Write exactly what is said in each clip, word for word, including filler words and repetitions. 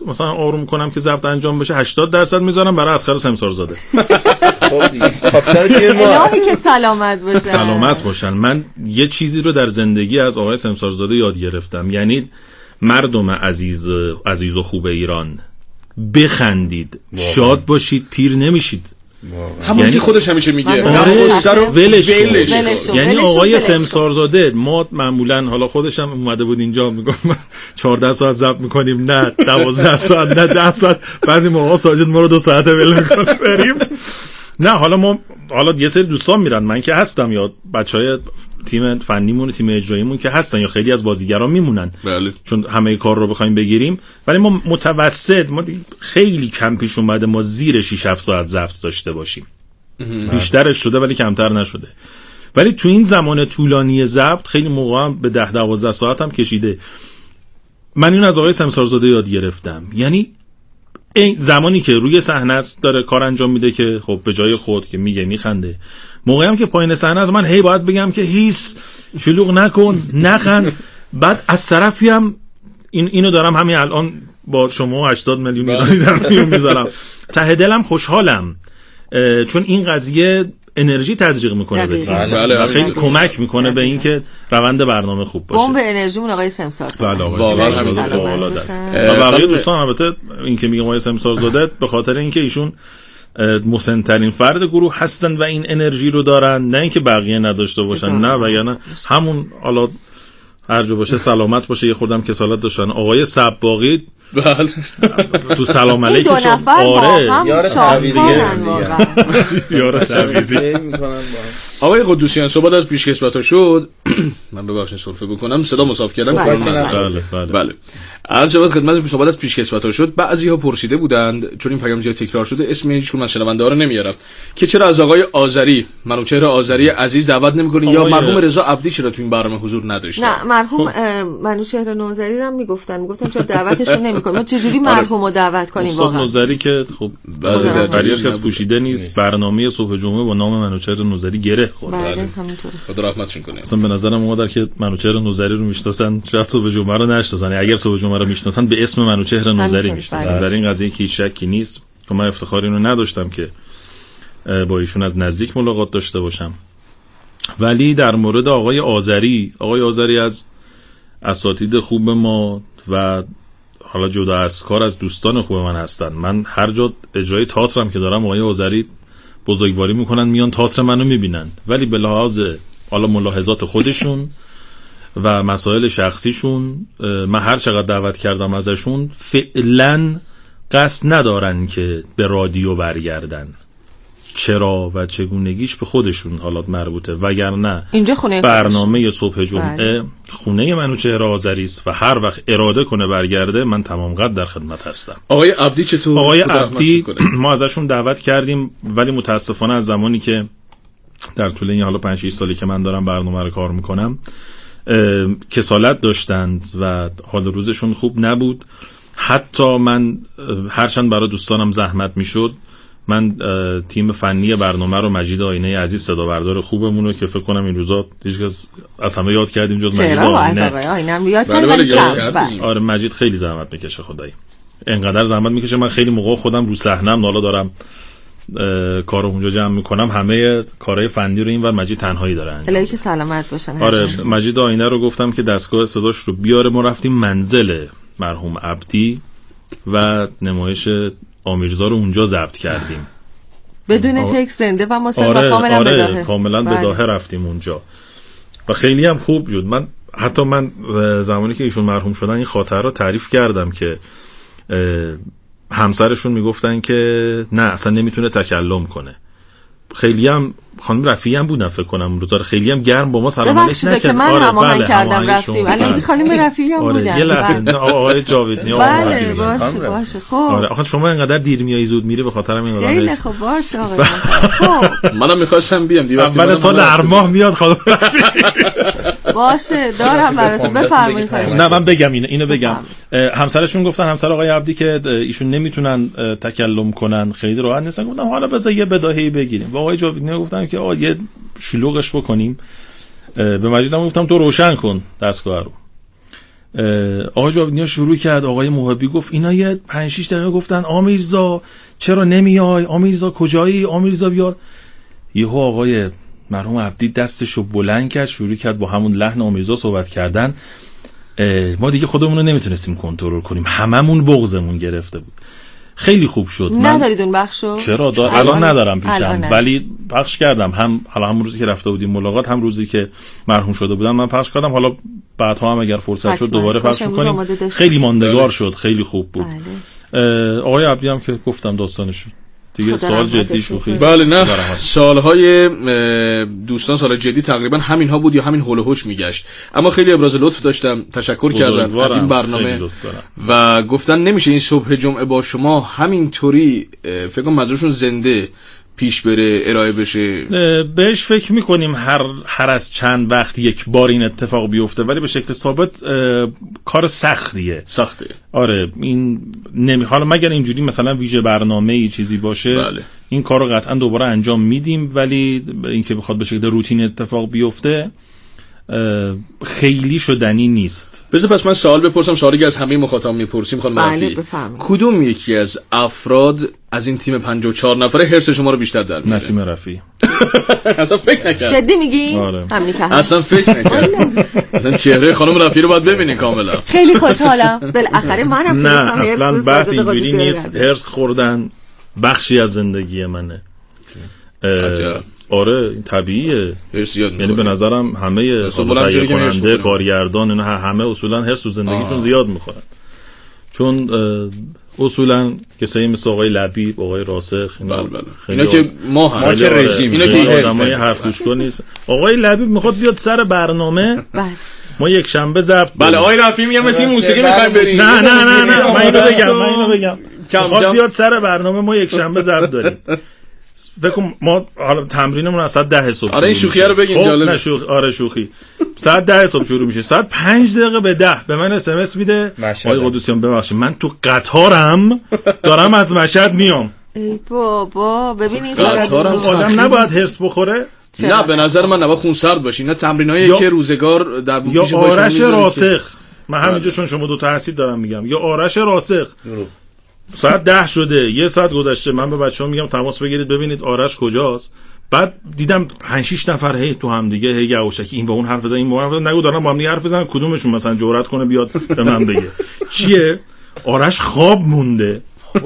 مثلا آروم کنم که ضبط انجام بشه هشتاد درصد میذارم برای اصغر سمسارزاده. خب دیگه الهی که سلامت باشن. سلامت باشن. من یه چیزی رو در زندگی از آقای سمسارزاده یاد گرفتم، یعنی مردم عزیز عزیز و خوب ایران، بخندید، شاد باشید، پیر نمیشید. همون یعنی خودش همیشه میگه آره ولش کن. یعنی آقای سمسارزاده ما معمولا، حالا خودش هم اومده بود اینجا میگم چهارده ساعت ضبط میکنیم، نه دوازده ساعت، نه ده ساعت، بعضی موقع ساجد ما رو دو ساعته ول میکنه بریم. نه حالا ما حالا یه سری دوستان میرن، من که هستم، یا بچهای تیم فنیمون و تیم اجراییمون که هستن، یا خیلی از بازیگران میمونن. بله. چون همه کار رو بخوایم بگیریم، ولی ما متوسط ما خیلی کم پیش اومده ما زیر شش هفت ساعت ضبط داشته باشیم. بیشترش شده ولی کمتر نشده. ولی تو این زمان طولانی ضبط خیلی موقع هم به ده دوازده ساعت هم کشیده. من این از آقای سمسارزاده یاد گرفتم، یعنی این زمانی که روی صحنه است داره کار انجام میده که خب به جای خود که میگه میخنده، موقعی هم که پایین صحنه است من هی باید بگم که هیس شلوغ نکن، نخند. بعد از طرفی هم این اینو دارم همین الان با شما هشتاد میلیون ایرانی دارم میذارم، ته دلم خوشحالم چون این قضیه انرژی تزریق میکنه به تیم. بله خیلی کمک میکنه به این که روند برنامه خوب باشه. بمب انرژیمون آقای سمسارزاده. بله واقعا فوق‌العاده است. و بقیه دوستان البته این که میگم آقای سمسارزاده به خاطر اینکه ایشون مسن‌ترین فرد گروه هستن و این انرژی رو دارن، نه اینکه بقیه نداشته باشن، نه وگرنه همون حالا هر جا باشه سلامت باشه. یه خودم کسالت داشتن آقای سباقی بله تو سلام علیکم آره یار تعویضی یار تعویضی آقای قدوسیان صحبت از پیشکسوت‌ها شد. من ببخشید سرفه بکنم، صدا مصاف کردم. بله بله بله عرض شد خدمت صحبت از پیشکسوت‌ها شد. بعضی‌ها پرسیده بودند چون این پیام زیاد تکرار شده، اسم هیچ کدوم از شنونده‌ها رو نمیارم، که چرا از آقای آذری منوچهر آذری عزیز دعوت نمی‌کنین، یا مرحوم رضا عبدی چرا تو این برنامه حضور نداشتن؟ نه مرحوم منوچهر نوذری هم میگفتن میگفتن چرا دعوتشون نمی‌کنیم، ما چجوری مرحومو دعوت کنیم واقعا. نوذری که خب بعضی دلیلش از پوشیده نیست، برنامه صبح جمعه با نام منوچهر نوذری گره خورد. بله همینطوره. خدا رحمتشون کنه. اصلا به نظرم اومد که منوچهر نوذری رو میشناسن، شاید صبح جمعه رو نشناسن، اگر صبح جمعه رو میشناسن به اسم منوچهر نوذری میشناسن. در این قضیه که هیچ شکی نیست. من افتخار اینو نداشتم که با ایشون از نزدیک ملاقات داشته باشم. ولی در مورد آقای آذری، آقای آذری از اساتید خوب ما و حالا جدا از کار از دوستان خوب من هستن. من هر جا اجرای تئاترم که دارم آقای آذری بزرگواری میکنن، میان تئاتر منو میبینن، ولی به لحاظ حالا ملاحظات خودشون و مسائل شخصیشون من هر چقدر دعوت کردم ازشون فعلا قصد ندارن که به رادیو برگردن. چرا و چگونگیش به خودشون حالات مربوطه، وگرنه اینجا خونه برنامه صبح جمعه خونه منوچهر آذری است و هر وقت اراده کنه برگرده من تمام قد در خدمت هستم. آقای عبدی چطور؟ آقای عبدی ما ازشون دعوت کردیم، ولی متاسفانه از زمانی که در طول این حالا پنج شش سالی که من دارم برنامه رو کار میکنم کسالت داشتند و حال روزشون خوب نبود. حتی من هرچند برای دوستانم زحمت میشد، من تیم فنی برنامه رو مجید آینه عزیز صدا بردار خوبمون رو که فکر کنم این روزا هیچکس از همه یاد کردیم جز مجید آینه. آینه یاد کردیم. آره مجید خیلی زحمت میکشه، خدایی اینقدر زحمت میکشه. من خیلی موقع خودم رو صحنه‌ام حالا دارم کارو اونجا جمع میکنم، همه کارهای فنی رو اینور مجید تنهایی داره انجام. الهی که سلامت باشن. آره مجید آینه رو گفتم که دستگاه صداش رو بیاره، ما رفتیم منزل مرحوم عبدی و نمایش آمیرزا رو اونجا ضبط کردیم بدون آه... تکست زنده و مصاحبه آره، کاملا آره، بداهه کاملا بداهه رفتیم اونجا و خیلی هم خوب بود. من حتی من زمانی که ایشون مرحوم شدن این خاطره رو تعریف کردم که همسرشون میگفتن که نه اصلا نمیتونه تکلم کنه. خیلی هم خانم رفیعی هم بودن فکر کنم روزا خیلی هم گرم با ما سلام علیک نکرد. که من آره هماهنگ بله کردم رفتیم الان خانم رفیعی هم آره بودن. یه لحظه آقای جاویدنی بله باشه باشه خب آره آخه شما اینقدر دیر میای زود میری به خاطر همین آدم. خیلی خوب باشه آقا. خب منم می‌خواستم بیام دی وقتی اول سال هر ماه میاد خانم باشه دارم براتون بفرمایید. نه من بگم اینو اینو بگم همسرشون گفتن همسر آقای عبدی که ایشون نمیتونن تکلم کنن خیلی راحت نیستن. گفتم حالا بذار یه بداهه‌ای بگیریم. با آقای جاویدنی گفتم که آقا یه شلوغش بکنیم. به مجیدم گفتم تو روشن کن دستگاه رو آقای جاویدنیا شروع کرد، آقای محبی گفت اینا یه پنج شش دقیقه گفتن آمیرزا چرا نمیای، آمیرزا کجایی، آمیرزا بیا. یهو آقای مرحوم عبدی دستشو بلند کرد شروع کرد با همون لحن آمیرزا صحبت کردن. ما دیگه خودمون رو نمیتونستیم کنترل کنیم، هممون بغضمون گرفته بود. خیلی خوب شد. ندارید اون بخشو؟ چرا دار... الان, الان ندارم پیشم، ولی پخش کردم. هم حالا همون روزی که رفته بودیم ملاقات، هم روزی که مرحوم شده بودم من پخش کردم. حالا بعدها هم اگر فرصت شد دوباره پخش کنیم. خیلی ماندگار شد، خیلی خوب بود. بله. آقای عبدی هم که گفتم داستانشون دیگه سوال جدی شوخی. بله نه سالهای دوستان سال جدی تقریبا همین ها بود یا همین هول و هوش میگشت، اما خیلی ابراز لطف داشتم، تشکر کردن از این برنامه و گفتن نمیشه این صبح جمعه با شما همینطوری فکر کنم مجروشون زنده پیش بره، ارائه بشه. بهش فکر میکنیم هر هر از چند وقت یک بار این اتفاق بیفته، ولی به شکل ثابت کار سختیه. سخته. آره این نمی حالا مگر اینجوری مثلا ویژه برنامه‌ای چیزی باشه بله. این کارو قطعا دوباره انجام میدیم، ولی اینکه بخواد به شکل روتین اتفاق بیفته خیلی شدنی نیست. بذار پس من سوال بپرسم، سوالی که از همه مخاطبان میپرسیم خانم رفیعی. کدوم یکی از افراد از این تیم پنجاه و چهار نفره حرص شما رو بیشتر در میاره؟ نسیم رفیعی. اصلا فکر نکرد. جدی میگی؟ آره. اصلا فکر نکرد. اصلا چهره خانم رفیعی رو باید ببینین کاملا. خیلی خوشحالم. بالاخره منم تونستم هرس. نه اصلا بحث اینجوری نیست. هرس خوردن بخشی از زندگی منه. عجب. آره این طبیعیه. یعنی به نظرم همه تهیه کننده، کارگردان اینا همه اصولا هرس تو زندگیشون زیاد میخورن، چون اصولا کسایی مثل آقای لبیب، آقای راسخ اینا, بل بل. اینا که ما هم ما که رژیم اینا که آدمای حرف گوش کن نیست. آقای لبیب میخواد بیاد سر برنامه ما یک شنبه ضبط. بله آقای رفیعی میگم مثل موسیقی میخوایم بریم. نه نه نه نه من اینو بگم من اینو بگم میخواد بیاد سر برنامه ما یک شنبه ضبط داریم. فکر ما حالا تمرینمون از ساعت ده صبح. آره این شوخی رو بگین جالب. نه شوخی، آره شوخی. ساعت ده صبح شروع میشه، ساعت پنج دقیقه به ده به من اس ام اس میده آقای قدوسیان ببخشید من تو قطارم دارم از مشهد میام. ای بابا ببینید آدم نباید هرس بخوره. نه به نظر من نباید خونسرد باشی. اینا تمرینایی که روزگار در پیش یا آرش راسخ، من همینجا چون شما دو تا هستید دارم میگم، یا آرش راسخ ساعت ده شده، یه ساعت گذشته، من به بچه‌ها میگم تماس بگیرید ببینید آرش کجاست. بعد دیدم پنج شش نفر هی تو هم دیگه هی یواشکی این با اون حرف بزنن این با اون حرف بزنن، نگو دارن با هم دیگه حرف بزنن کدومشون مثلا جرأت کنه بیاد به من بگه چیه. آرش خواب مونده،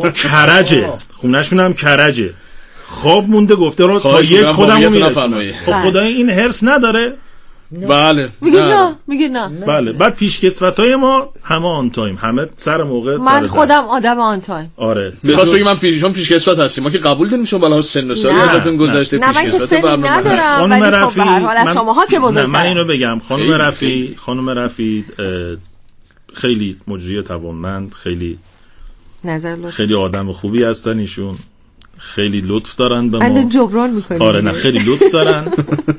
کرجه، خونه‌شون هم کرجه، خواب مونده، گفته رو تا یک خودمو میرسونم. خب خدای این هرس نداره. بله میگه نه میگه نه. بله بعد پیشکسوتای ما همه آن تایم، همه سر موقع. من خودم آدم آن تایم. آره میخواست بگم من پیششون پیشکسوت هستیم، ما که قبول داریم شما بالا سن و سالی ازتون گذشته پیشکسوت برنامه ندارم. ولی خب به هر حال از شماها که بزرگتر. من اینو بگم خانم رفیع، خانم رفیع خیلی مجری توانمند، خیلی نظر لطف، خیلی آدم خوبی هستن ایشون، خیلی لطف دارن به ما. اند جبران میکنیم. آره نه خیلی لطف دارن.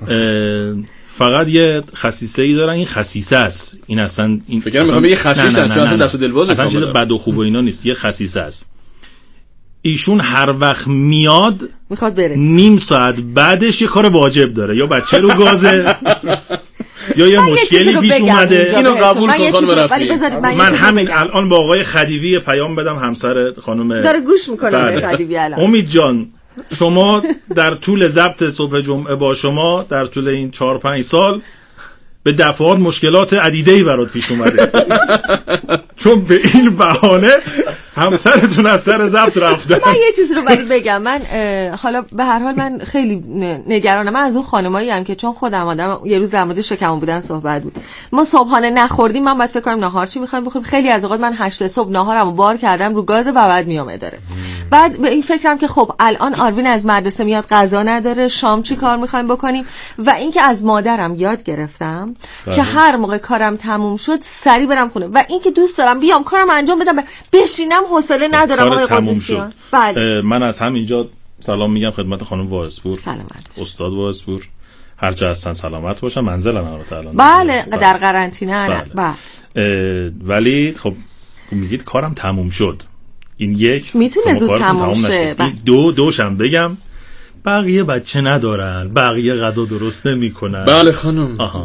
فقط یه خصیصه ای دارن، این خصیصه است. این اصلا این فکر کنم یه خصیصه است، چون دست و دلواز اصلا چیز بد و خوب و اینا نیست، یه خصیصه است. ایشون هر وقت میاد میخواد بره نیم ساعت بعدش یه کار واجب داره، یا بچه رو گازه یا یه مشکلی پیش اومده. اینو قبول کن خانم رفیعی. من همین الان با آقای خدیوی پیام بدم، همسر خانم داره گوش میکنه آقای خدیوی الان. امید جان شما در طول ضبط صبح جمعه با شما در طول این چهار پنج سال به دفعات مشکلات عدیده‌ای برات پیش اومده، چون به این بهانه همسرتون از سر ضبط رفته. من یه چیز رو ولی بگم، من حالا به هر حال من خیلی نگرانم. من از اون خانمایی ام که چون خودم آدم یه روز در مورد شکم بودن صحبت بود، ما صبحانه نخوردیم، من باید فکر کنم ناهار چی می‌خوایم بخوریم. خیلی از اوقات من هشت صبح ناهارمو بار کردم رو گاز و بعد میام اداره. بعد به این فکرم که خب الان آروین از مدرسه میاد غذا نداره، شام چی کار می‌خوایم بکنیم. و اینکه از مادرم یاد گرفتم بله. که هر موقع کارم تموم شد سری برم خونه، و اینکه دوست دارم بیام کارم انجام بدم، بشینم حوصله ندارم آقای قدوسیان. بله من از همینجا سلام میگم خدمت خانم واعظپور، سلامت استاد واعظپور، هر جا هستن سلامت باشن. منزلن البته الان بله در قرنطینه. بله, بله. ولی خب میگید کارم تموم شد، این یک میتونه زود تموم شه. دو دوشم بگم بقیه بچه ندارن، بقیه غذا درست نمیکنن. بله خانم. آها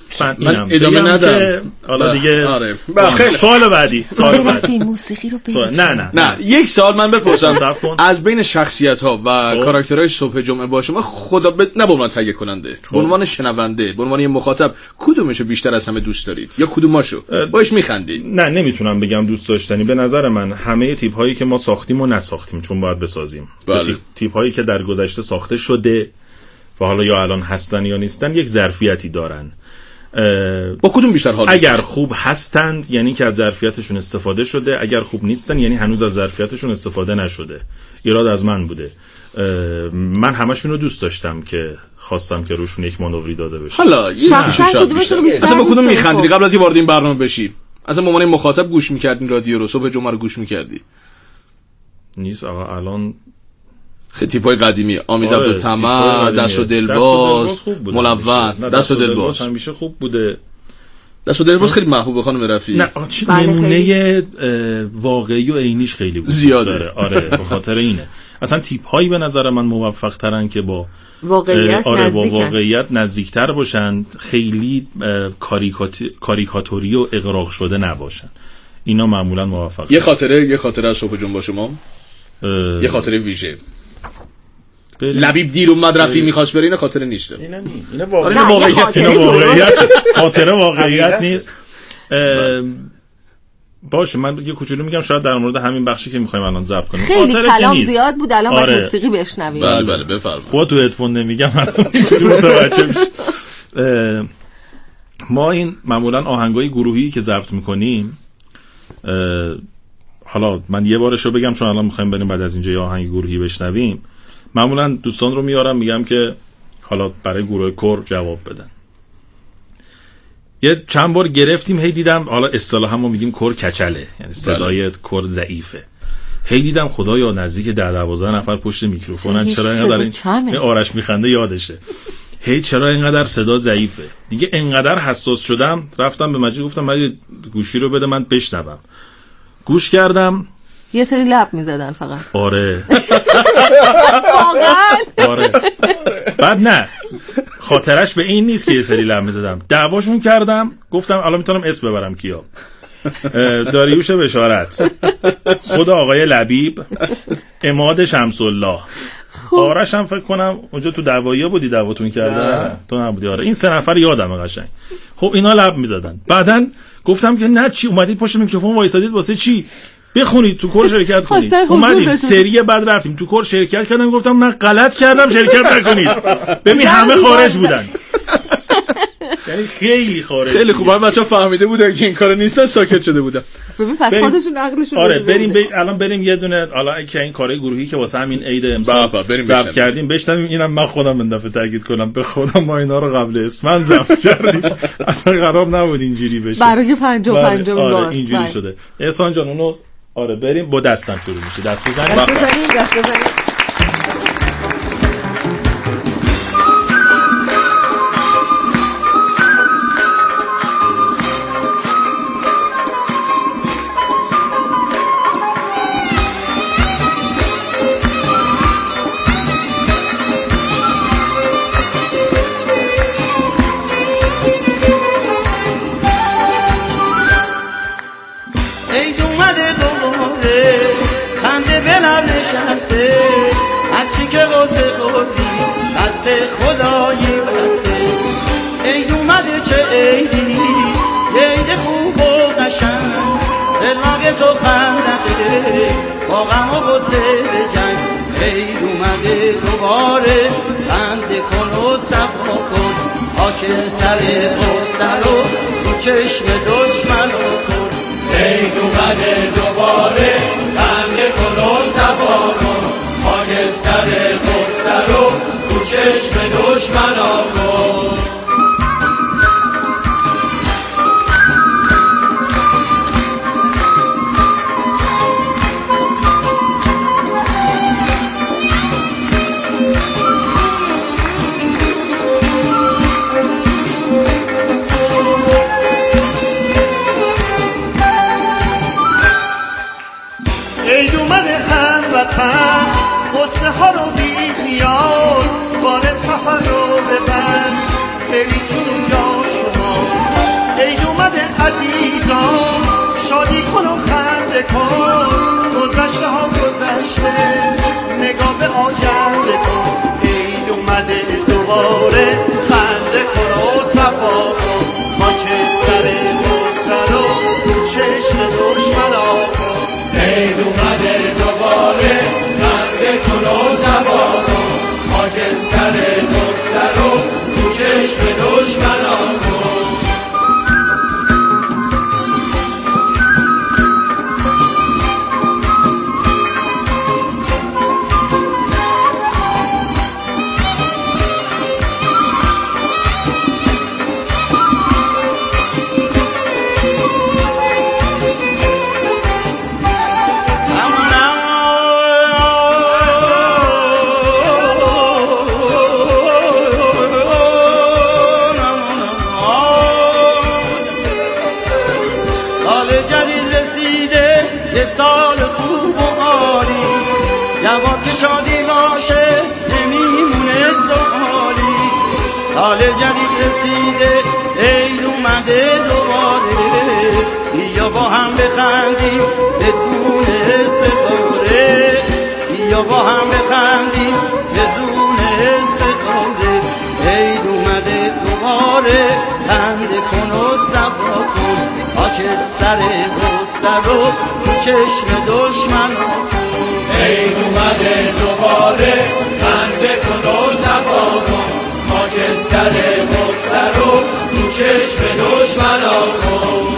من ادامه ندم حالا دیگه. آره خیلی سوال بعدی سوال بعدی موسیقی رو بگید. نه نه نه یک سوال من بپرسم از بین شخصیت ها و کاراکترهای صبح جمعه با شما خدا ب... نه به عنوان تهیه کننده، به عنوان شنونده، به عنوان مخاطب کدومشو بیشتر از همه دوست دارید یا کدوماشو باش میخندید؟ نه نمیتونم بگم دوست داشتنی. به نظر من همه تیپ هایی که ما ساختیم و نساختیم چون باید بسازیم، بله. تیپ هایی که در گذشته ساخته شده و حالا یا الان هستن یا نیستن یک ظرفیتی دارن. با کدوم بیشتر حال؟ اگر خوب هستند یعنی که از ظرفیتشون استفاده شده، اگر خوب نیستن یعنی هنوز از ظرفیتشون استفاده نشده. ایراد از من بوده. من همشون رو دوست داشتم که خواستم که روشون یک مانوری داده بشه. حالا شخصا کدومشون بیشتر؟ اصلا با کدوم میخندید قبل از اینکه وارد این برنامه بشی؟ اصلا به عنوان مخاطب گوش میکردین رادیو رو؟ صبح جمعه رو گوش میکردی؟ نیست آقا الان خیلی تیپای قدیمی آمیز عبدالطمع، دست و دلباز، ملون، دست و دلباز همیشه خوب بوده. دست و دلباز خیلی محبوبه خانم رفیع. نه نمونه واقعی و عینیش خیلی بود زیاده. آره به خاطر اینه اصلا تیپ هایی به نظر من موفق ترن که با واقعیت آره نزدیکن. با واقعیت نزدیکتر باشن، خیلی کاریکاتوری و اغراق شده نباشن. اینا معمولا موفق. یه خاطره یه خاطره از صبح جمعه با شما اه... یه خاطره ویژه. لبیب دیر اومد رفیع می‌خواست بره، این خاطره نیست. اینا نیست. اینا واقعیت. اینا واقعیت اینا واقعیت خاطره واقعیت نیست. باشه من یه کوچولو میگم شاید در مورد همین بخشی که می‌خوایم الان ضبط کنیم. خیلی کلام زیاد بود الان آره. باید موسیقی بشنویم. بله بله بفرمایید. خودت تو هدفون نمیگم متوجه میشی. ما این معمولا آهنگای گروهی که ضبط می‌کنیم، حالا من یه بارشو بگم چون الان می‌خوایم بریم بعد از اینجا یه آهنگ گروهی بشنویم. معمولا دوستان رو میارم میگم که حالا برای گروه کور جواب بدن. یه چند بار گرفتیم، هی دیدم حالا اصطلاحا ما میگیم کور کچله، یعنی صدای کور ضعیفه. هی دیدم خدایا نزدیک ده دوازده نفر پشت میکروفونن، چرا اینقدر این, این آرش میخنده یادشه. هی چرا اینقدر صدا ضعیفه؟ دیگه اینقدر حساس شدم رفتم به مجید گفتم من گوشی رو بده من بشنوم. گوش کردم یه سری لب میزدن فقط. آره واقعا آره. بعد نه خاطرش به این نیست که یه سری لب میزدم، دعواشون کردم گفتم الان میتونم اسم ببرم کیا. داریوش بشارت، خود آقای لبیب، عماد شمس‌الله، آرش هم فکر کنم اونجا تو دعوایی بودی دعواتون کردن تو نبودی. آره این سه نفر یادمه قشنگ. خب اینا لب میزدن. بعدن گفتم که نه چی اومدید پشت میکروفون وایسادید واسه چی؟ بخونید تو کور شرکت کنید. اومدیم سری بعد رفتیم تو کور شرکت کردم گفتم من غلط کردم شرکت نکنید. ببین همه خارج بودن. یعنی خیلی خارج. خیلی خوب هم بچه‌ها فهمیده بودن که این کار نیستن، ساکت شده بودن. ببین پس خودشون عقلشون آره بریم بی... الان بریم یه دونه حالا که این کارهای گروهی که واسه همین عید امسال ضبط کردیم بشنویم. اینم من خودم من دفعه تاکید کنم به خدا ما اینا رو قبل اسمن ضبط کردیم. اصلا قرار نبود اینجوری بشه. برای پنجاه پنجاه بار آره اینجوری بای. شده. احسان جان اونو آره بریم با دستم شروع میشه. دست بزنیم دست بزنیم دست بزنیم. هرچی که قصه خوردی دست خدایی بسته. عید اومده چه عیدی، یه عید خوب و قشنگ، دلناگ تو خندقه با غم و غصه به جنگ. عید اومده دوباره خنده کن و صفا کن، خاک سر قصه رو تو چشم دشمن کن. عید اومده دوباره خنده کن و صفا کن، خاکستر قصه رو تو چشم دشمنا کن. عید اومده هموطن، قصه ها رو بی خیال، بار سفر رو ببر، بری جون یا شما عید اومده عزیزان شادی کن و خنده کن گذشته ها گذشته نگاه به آینده کن عید اومده دوباره خنده کن و صفا کن خاک سر سر و چشم دشمنا کن عید اومده دوباره خنده کن و صفا کن خاک سر سر و چشم دشمنا کن سال خوب و عالی جوان که شادی باشه نمیمونه سوالی سال جدید رسیده عید اومده دوباره بیا با هم بخندیم بدون استخاره بیا با هم بخندیم بدون استخاره عید اومده دوباره خنده کن و صفا کن خاکستر بستر و چشم دشمن عید اومده دوباره خنده کن و صفا کن خاکستر بستر و چشم دشمن کن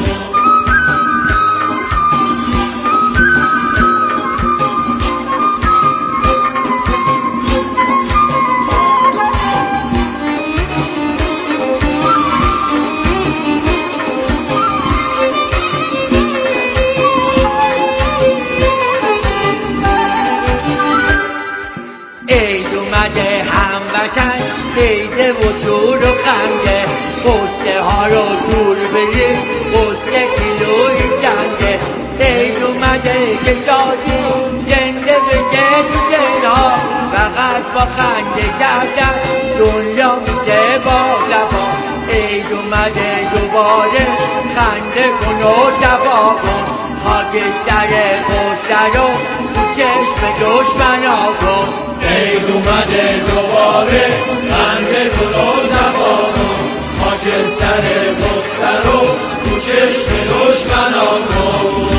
عید و شور و خنده قصه ها رو دور بریم قصه کیلوی چنده عید اومده که شادی زنده بشه تو دلها فقط با خنده کردن دنیا میشه با صفا عید اومده دوباره خنده کن و صفا کن خاک سر قصه رو تو چشم دشمنا کن عید اومده دوباره خنده کن و صفا کن خاکستر بستر و تو چشم دشمنا کن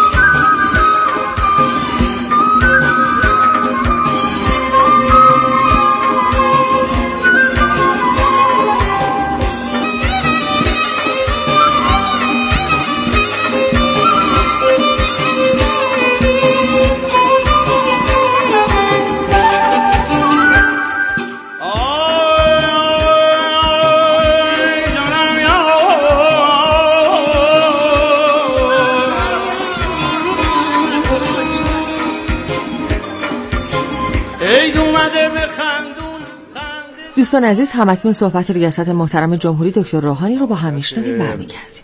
دوستان عزیز همکنون صحبت ریاست محترم جمهوری دکتر روحانی رو با هم میشنویم برمیگردیم.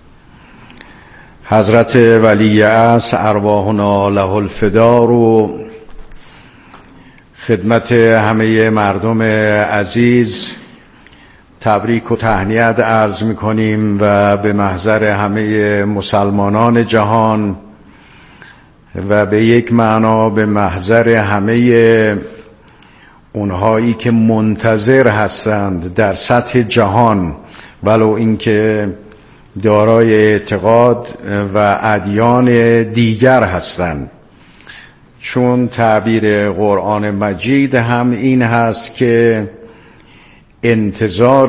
حضرت ولی عصر ارواحنا له الفدا رو خدمت همه مردم عزیز تبریک و تهنیت عرض میکنیم و به محضر همه مسلمانان جهان و به یک معنا به محضر همه اونهایی که منتظر هستند در سطح جهان ولو اینکه دارای اعتقاد و ادیان دیگر هستند، چون تعبیر قرآن مجید هم این هست که انتظار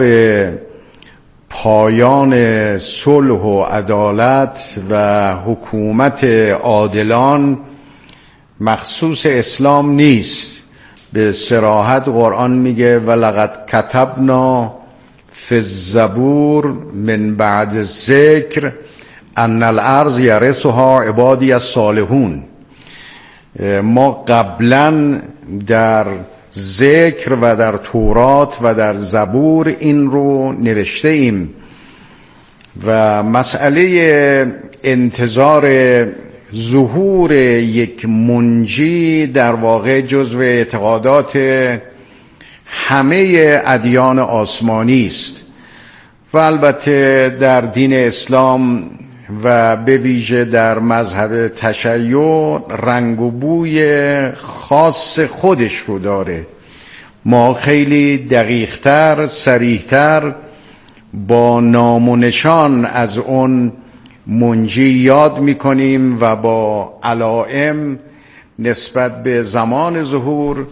پایان صلح و عدالت و حکومت عادلان مخصوص اسلام نیست. به صراحت قرآن میگه ولقد کتبنا فی الزبور من بعد الذکر ان الارض یرثها عبادی الصالحون. ما قبلا در ذکر و در تورات و در زبور این رو نوشته ایم و مسئله انتظار ظهور یک منجی در واقع جزو اعتقادات همه ادیان آسمانی است و البته در دین اسلام و به ویژه در مذهب تشیع رنگ و بوی خاص خودش رو داره. ما خیلی دقیق‌تر، صریح‌تر با نام و نشان از اون منجی یاد می‌کنیم و با علائم نسبت به زمان ظهور،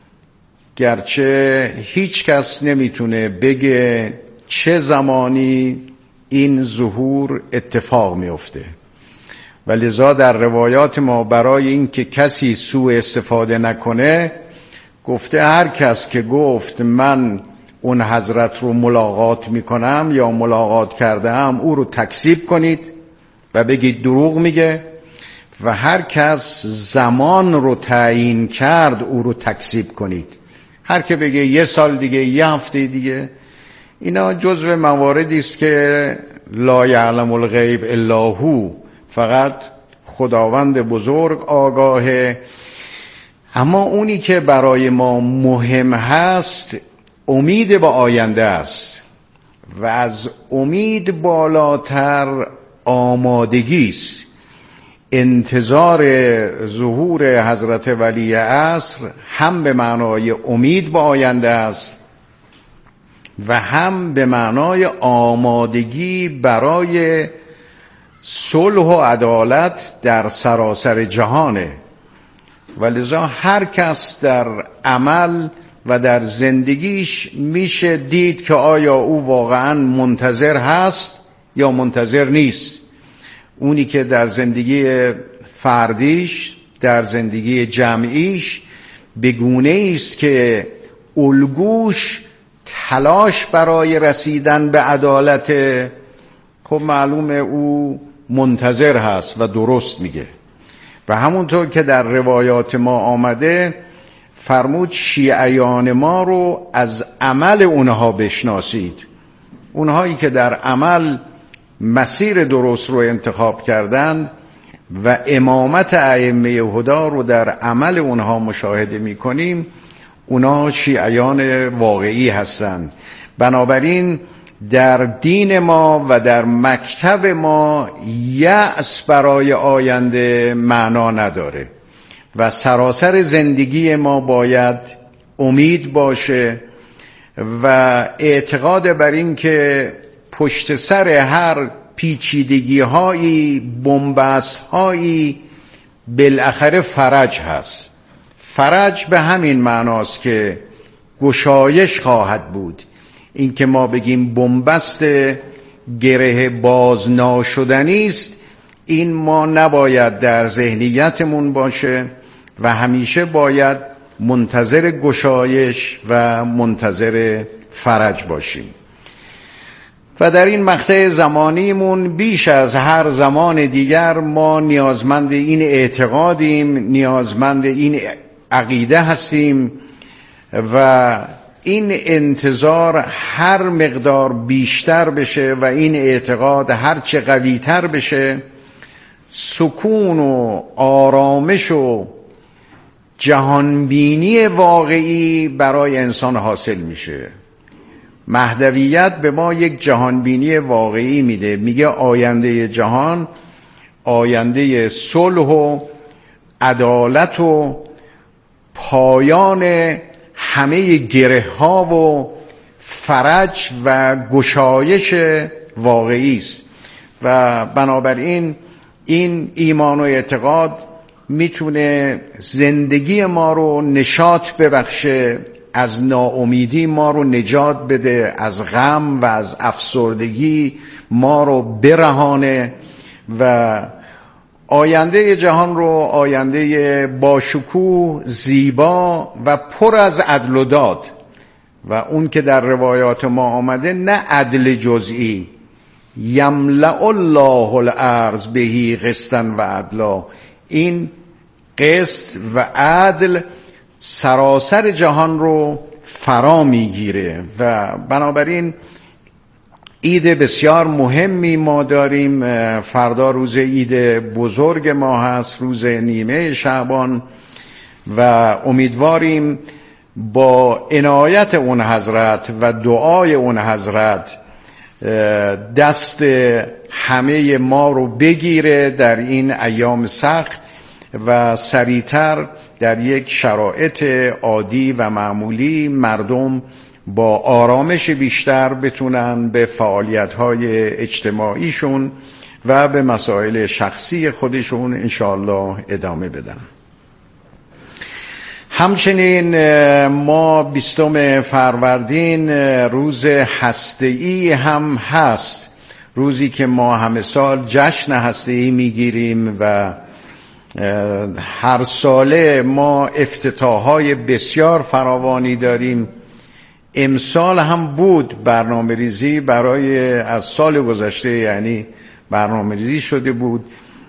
گرچه هیچ کس نمیتونه بگه چه زمانی این ظهور اتفاق میفته و لذا در روایات ما برای اینکه کسی سوء استفاده نکنه گفته هر کس که گفت من اون حضرت رو ملاقات میکنم یا ملاقات کردم او رو تکذیب کنید و بگید دروغ میگه، و هر کس زمان رو تعیین کرد او رو تکذیب کنید. هر که بگه یه سال دیگه، یه هفته دیگه، اینا جزو مواردی است که لا یعلم الغیب الا هو، فقط خداوند بزرگ آگاهه. اما اونی که برای ما مهم هست امید به آینده است و از امید بالاتر آمادگی است. انتظار ظهور حضرت ولی عصر هم به معنای امید به آینده است و هم به معنای آمادگی برای صلح و عدالت در سراسر جهانه. ولذا هر کس در عمل و در زندگیش میشه دید که آیا او واقعا منتظر هست یا منتظر نیست. اونی که در زندگی فردیش، در زندگی جمعیش به گونه است که الگوش تلاش برای رسیدن به عدالت، خب معلومه او منتظر هست و درست میگه. و همونطور که در روایات ما آمده فرمود شیعیان ما رو از عمل اونها بشناسید. اونهایی که در عمل مسیر درست رو انتخاب کردند و امامت ائمه هدی رو در عمل اونها مشاهده میکنیم، اونا شیعیان واقعی هستند. بنابراین در دین ما و در مکتب ما یأس برای آینده معنا نداره و سراسر زندگی ما باید امید باشه و اعتقاد بر این که پشت سر هر پیچیدگی هایی، بنبست هایی بالاخره فرج هست. فرج به همین معناست که گشایش خواهد بود. این که ما بگیم بنبست گره باز ناشدنی است، این ما نباید در ذهنیتمون باشه و همیشه باید منتظر گشایش و منتظر فرج باشیم. و در این مقطع زمانیمون بیش از هر زمان دیگر ما نیازمند این اعتقادیم، نیازمند این عقیده هستیم و این انتظار هر مقدار بیشتر بشه و این اعتقاد هر چه قوی‌تر بشه، سکون و آرامش و جهانبینی واقعی برای انسان حاصل میشه. مهدویت به ما یک جهانبینی واقعی میده، میگه آینده جهان آینده صلح و عدالت و پایان همه گره ها و فرج و گشایش واقعی است و بنابراین این ایمان و اعتقاد میتونه زندگی ما رو نشاط ببخشه، از ناامیدی ما رو نجات بده، از غم و از افسردگی ما رو برهانه و آینده جهان رو آینده باشکوه، زیبا و پر از عدل و داد و اون که در روایات ما آمده نه عدل جزئی، یملأ الله الارض بهی قسطا و عدلا، این قسط و عدل سراسر جهان رو فرا میگیره و بنابراین عید بسیار مهمی ما داریم. فردا روز عید بزرگ ما هست، روز نیمه شعبان و امیدواریم با عنایت اون حضرت و دعای اون حضرت دست همه ما رو بگیره در این ایام سخت و سریعتر در یک شرایط عادی و معمولی مردم با آرامش بیشتر بتونن به فعالیت‌های اجتماعیشون و به مسائل شخصی خودشون انشاءالله ادامه بدن. همچنین ما بیستم فروردین روز هسته‌ای هم هست، روزی که ما همه سال جشن هسته‌ای میگیریم و هر ساله ما افتتاح‌های بسیار فراوانی داریم. امسال هم بود برنامه ریزی برای از سال گذشته، یعنی برنامه ریزی شده بود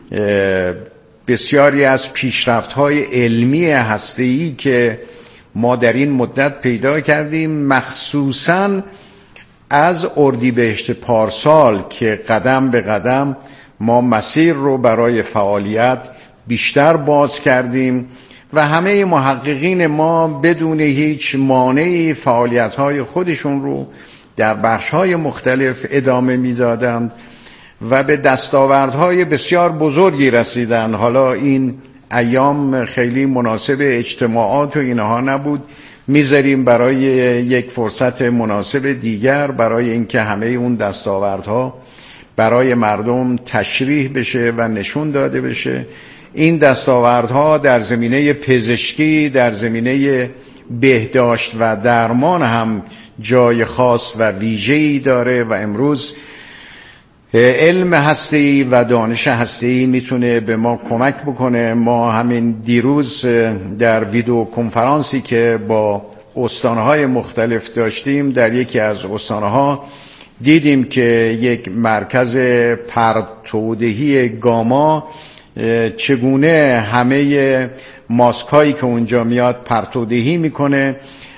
بسیاری از پیشرفت‌های علمی هسته‌ای که ما در این مدت پیدا کردیم، مخصوصاً از اردیبهشت پارسال که قدم به قدم ما مسیر رو برای فعالیت بیشتر باز کردیم و همه محققین ما بدون هیچ مانعی فعالیت‌های خودشون رو در بخش‌های مختلف ادامه می‌دادند و به دستاوردهای بسیار بزرگی رسیدن. حالا این ایام خیلی مناسب اجتماعات و اینها نبود، میذاریم برای یک فرصت مناسب دیگر برای اینکه همه اون دستاوردها برای مردم تشریح بشه و نشون داده بشه. این دستاوردها در زمینه پزشکی، در زمینه بهداشت و درمان هم جای خاص و ویژه‌ای داره و امروز علم هسته‌ای و دانش هسته‌ای میتونه به ما کمک بکنه. ما همین دیروز در ویدیو کنفرانسی که با استانهای مختلف داشتیم در یکی از استانها دیدیم که یک مرکز پرتودهی گاما چگونه همه ماسک هایی که اونجا میاد پرتودهی میکنه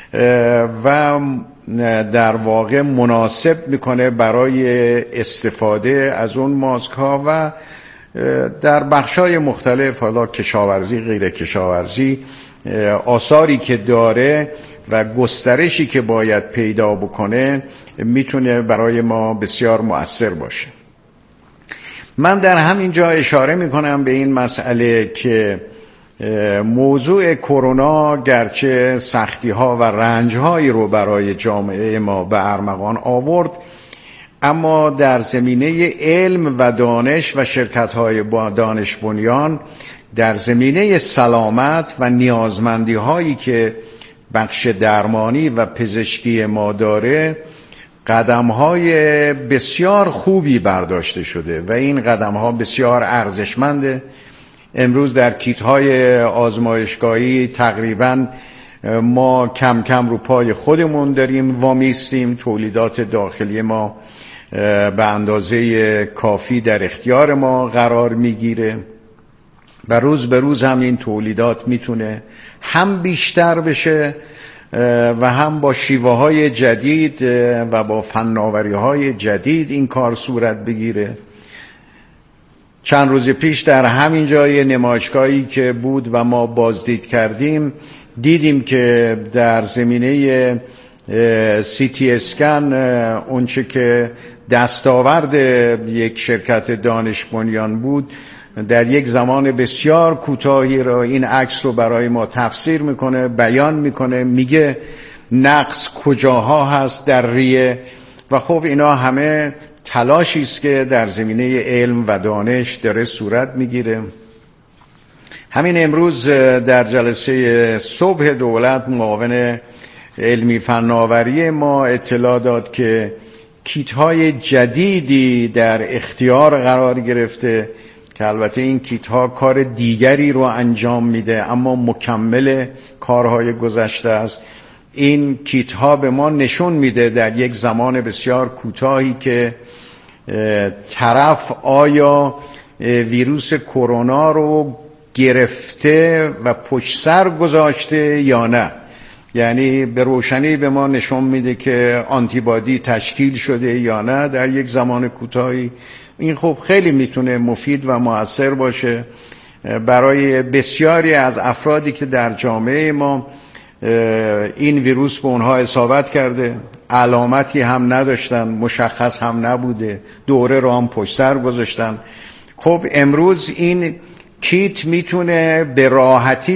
و در واقع مناسب میکنه برای استفاده از اون ماسک ها و در بخشای مختلف، حالا کشاورزی غیر کشاورزی، آثاری که داره و گسترشی که باید پیدا بکنه میتونه برای ما بسیار مؤثر باشه. من در همین جا اشاره میکنم به این مسئله که موضوع کرونا گرچه سختی ها و رنج هایی رو برای جامعه ما به ارمغان آورد، اما در زمینه علم و دانش و شرکت های با دانش بنیان در زمینه سلامت و نیازمندی هایی که بخش درمانی و پزشکی ما داره قدم های بسیار خوبی برداشته شده و این قدم ها بسیار ارزشمنده. امروز در کیت های آزمایشگاهی تقریبا ما کم کم رو پای خودمون داریم وامیستیم، تولیدات داخلی ما به اندازه کافی در اختیار ما قرار میگیره و روز به روز هم این تولیدات میتونه هم بیشتر بشه و هم با شیوه های جدید و با فناوری های جدید این کار صورت بگیره. چند روز پیش در همین جای نمایشگاهی که بود و ما بازدید کردیم دیدیم که در زمینه سی تی اسکن اونچه که دستاورد یک شرکت دانش بنیان بود در یک زمان بسیار کوتاهی را این عکس رو برای ما تفسیر میکنه، بیان میکنه، میگه نقص کجاها هست در ریه و خب اینا همه تلاشی است که در زمینه علم و دانش داره صورت میگیره. همین امروز در جلسه صبح دولت معاون علمی فناوری ما اطلاع داد که کیت های جدیدی در اختیار قرار گرفته که البته این کیت ها کار دیگری رو انجام میده اما مکمل کارهای گذشته است. این کیت ها به ما نشون میده در یک زمان بسیار کوتاهی که طرف آیا ویروس کرونا رو گرفته و پشت سر گذاشته یا نه. یعنی به روشنی به ما نشون میده که آنتیبادی تشکیل شده یا نه در یک زمان کوتاهی. این خب خیلی میتونه مفید و مؤثر باشه برای بسیاری از افرادی که در جامعه ما این ویروس به اونها اصابت کرده، علامتی هم نداشتن، مشخص هم نبوده، دوره رو هم پشت سر گذاشتن. خب امروز این کیت میتونه به راحتی